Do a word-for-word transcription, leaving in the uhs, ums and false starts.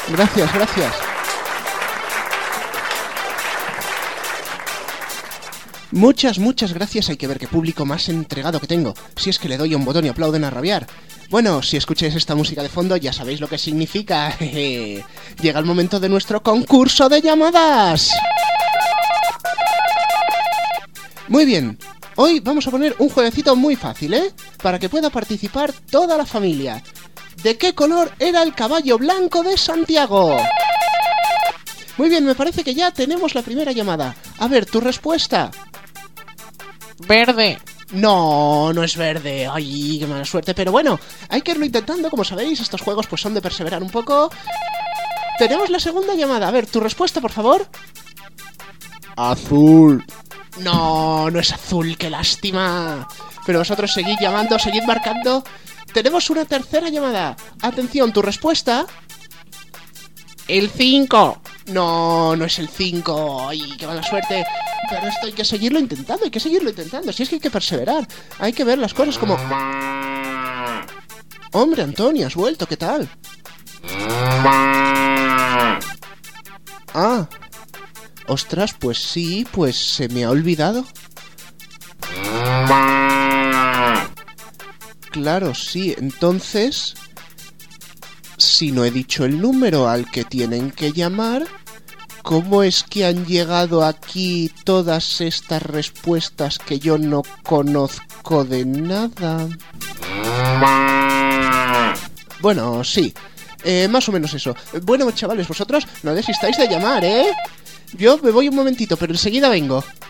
Gracias, gracias. Muchas, muchas gracias. Hay que ver qué público más entregado que tengo. Si es que le doy a un botón y aplauden a rabiar. Bueno, si escucháis esta música de fondo ya sabéis lo que significa. Llega el momento de nuestro concurso de llamadas. Muy bien. Hoy vamos a poner un jueguecito muy fácil, ¿eh? Para que pueda participar toda la familia. ¿De qué color era el caballo blanco de Santiago? Muy bien, me parece que ya tenemos la primera llamada. A ver, tu respuesta. Verde. No, no es verde. Ay, qué mala suerte. Pero bueno, hay que irlo intentando. Como sabéis, estos juegos pues son de perseverar un poco. Tenemos la segunda llamada. A ver, tu respuesta, por favor. Azul. No, no es azul, qué lástima. Pero vosotros seguid llamando, seguid marcando. Tenemos una tercera llamada. Atención, tu respuesta. El cinco. No, no es el cinco. Ay, qué mala suerte. Pero esto hay que seguirlo intentando, hay que seguirlo intentando. Si es que hay que perseverar. Hay que ver las cosas como... Hombre, Antonio, has vuelto, ¿qué tal? Ah. Ostras, pues sí, pues se me ha olvidado. Claro, sí, entonces... Si no he dicho el número al que tienen que llamar, ¿cómo es que han llegado aquí todas estas respuestas que yo no conozco de nada? Bueno, sí, eh, más o menos eso. Bueno, chavales, vosotros no desistáis de llamar, ¿eh? Yo me voy un momentito, pero enseguida vengo.